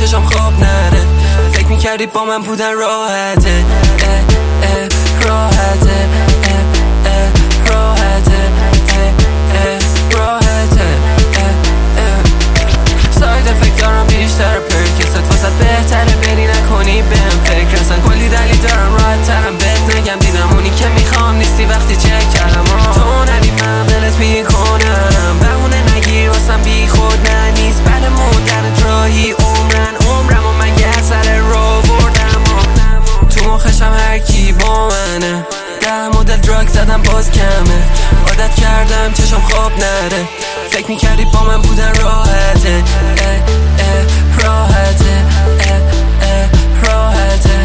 چشم خواب نره. فکر میکردی با من بودن راحته، راحته، راحته، راحته. ساید افکت دارم بیشتر پرکست واسه بهتره بری نکنی بهم فکر. اصلا کلی دلیل دارم راحت ترم بهت نگم دیدم اونی که میخوام نیستی وقتی چک کردم. تو ندی من دلت میکنم بمونه نگیر واسم بی خود نه نیست بعد موندن راهی عمرم و مگه اثر را بردم. تو مخشم هر کی با منه 10 مدل دراگ زدم باز کمه. عادت کردم چشم خواب نره. فکر میکردی با من بودن راحته، راحته، راحته،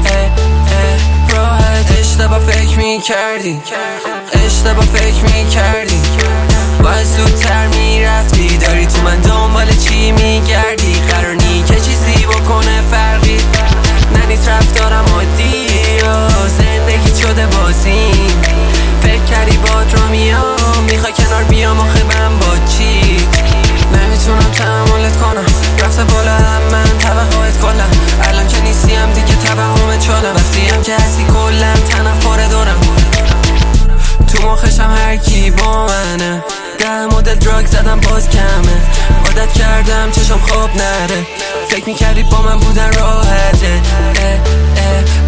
راحته. اشتباه فکر میکردی، اشتباه فکر میکردی باید زودتر میرفتی. داری تو من دنبال چی میگردی؟ قرار نی که چیزی بکنه فرقی ننیت رفتارم عادی و زندگی شده بازیم. فکر کردی باد را میام میخوای کنار بیام آخه من با چی نمیتونم تحملت کنم. رفته بالا هم من توقعت کنم الان که نیستیم دیگه توهمت شدم. وقتی هم که هستی کلم تنفر دارم. تو مخشم هر کی با منه 10 مدل دراگ زدم باز کمه. عادت کردم چشم خواب نره. فکر میکردی با من بودن راحته،